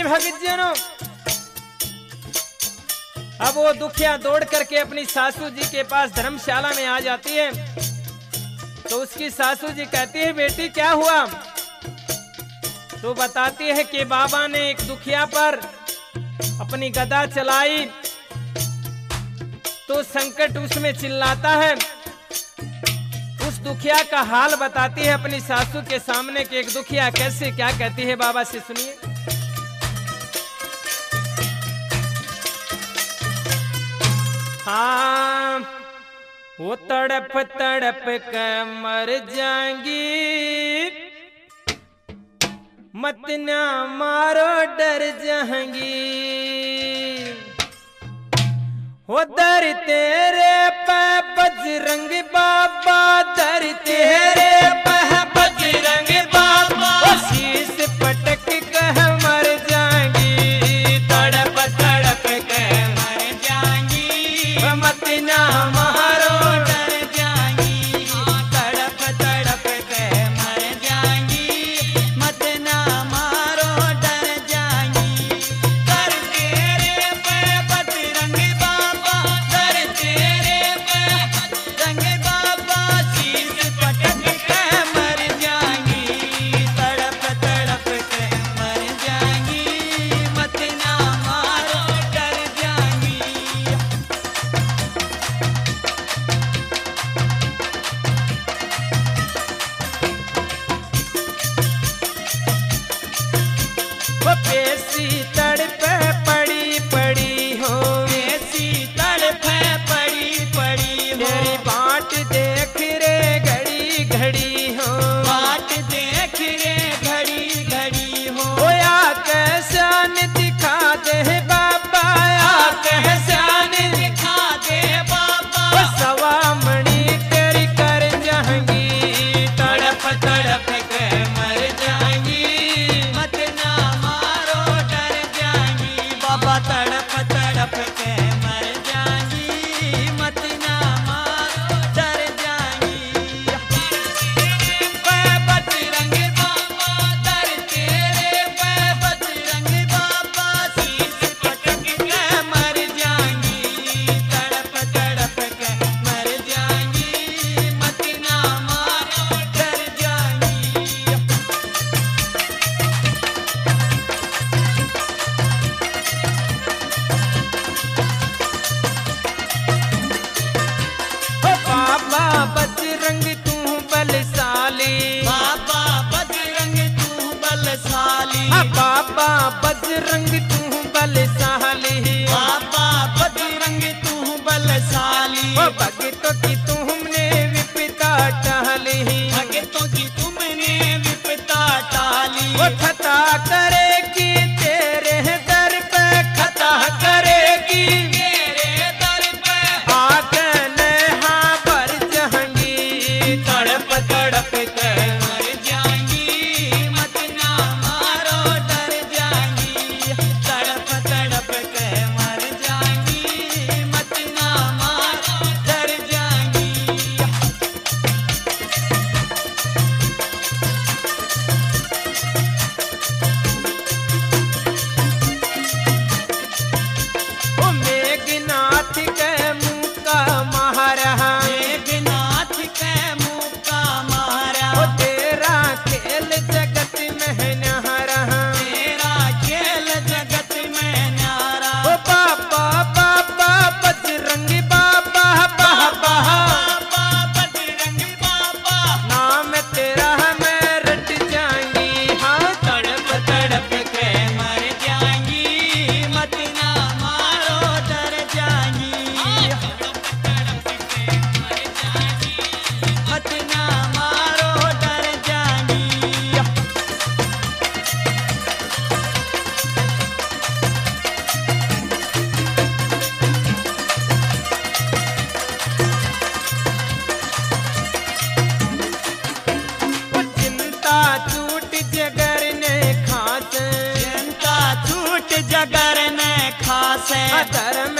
भक्तजनों, अब वो दुखिया दौड़ करके अपनी सासू जी के पास धर्मशाला में आ जाती है। तो उसकी सासू जी कहती है, बेटी क्या हुआ? तो बताती है कि बाबा ने एक दुखिया पर अपनी गदा चलाई तो संकट उसमें चिल्लाता है। उस दुखिया का हाल बताती है अपनी सासू के सामने कि एक दुखिया कैसे क्या कहती है। बाबा से सुनिए। हाँ, वो तड़प तड़प कर मर जाएंगी, मत ना मारो डर जाएंगी। वो दर तेरे पे बजरंग बाबा, दर तेरे पे बजरंग बाबा, शीश पटक कर मर जाएंगी, तड़प तड़प कर मर जाएंगी, मत ना मारो डर जाएंगी, तड़प तड़प कर मर जाएंगी, मत ना मारो डर जाएंगी। दर तेरे पे बजरंग बाबा, दर तेरे पे बजरंग बाबा, शीश पटक कर मर जाएंगी, तड़प तड़प कर मर जाएंगी, मत ना मारो डर जाएंगी। वो पेशी तड़प पड़ी पड़ी हो, पेशी तड़प पड़ी पड़ी हो, तेरी बाट देख रे घड़ी घड़ी हो, बाट देख रे घड़ी घड़ी हो। ओ या कैसान दिखा दे बाबा, या कैसान दिखा दे बाबा, ओ सवा मणि तेरी कर जाएंगी, तड़प तड़प कर मर जाएंगी, मत ना मारो डर जाएंगी। बाबा तड़प तड़प के मर जाएंगी, मत ना मारो डर जाएंगी। पे बजरंग बाबा, दर तेरे पे बजरंग बाबा, शीश पटक के मर जाएंगी, तड़प तड़प के मर जाएंगी, मत ना मारो डर जाएंगी। ओ बाबा बजरंग तू बलशाली, बाबा बजरंग तू बलशाली, बाबा बजरंग तू बलशाली, बाबा बजरंग तू बलशाली। ओ भक्तों की तुमने विपदा टाली, भक्तों की तुमने विपदा टाली। ओ खता करेगी तेरे दर पे, खता करेगी तेरे दर पे, आकर हाँ भर जाएंगी, तड़प तड़प कर मर जाएंगी, मत ना मारो डर जाएंगी, तड़प तड़प कर मर जाएंगी, मत ना मारो डर जाएंगी। ओ मेघनाथ के मुँह का महारा, मेघनाथ के मुँह का महारा, ओ तेरा खेल जगत में न्यारा, तेरा खेल जगत में न्यारा। ओ बाबा बाबा बजरंग बाबा, बाबा बाबा बजरंग बाबा, नाम तेरा मैं रट जाएंगी, हाँ तड़प तड़प के मर जाएंगी, मत ना मारो डर जाएंगी, मत ना मारो डर जाएंगी। ओ चिंता छूट जगर ने खास, चिंता छूट जगर ने खास, धर्म